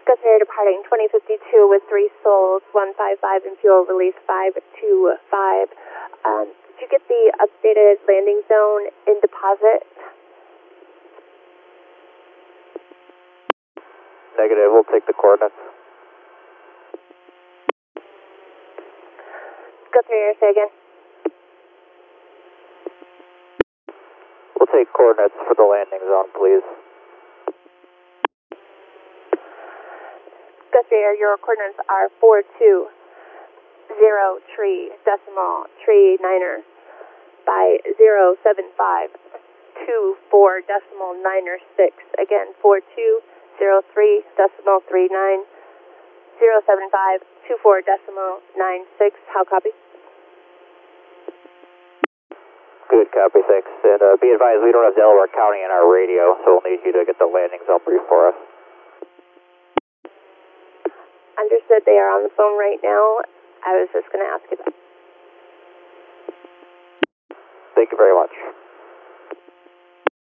Gus Air departing 2052 with 3 souls, 155 and fuel release 525. Did you get the updated landing zone in deposit? Negative, we'll take the coordinates. Gus Air, say again. We'll take coordinates for the landing zone, please. Gus Air, your coordinates are 420 tree decimal tree niner by 075 24 decimal niner 6. Again, 4203 decimal 39 075 24 decimal 96. How copy? Good copy, thanks. And be advised, we don't have Delaware County in our radio, so we'll need you to get the landing zone brief for us. Understood, they are on the phone right now. I was just going to ask you that. Thank you very much.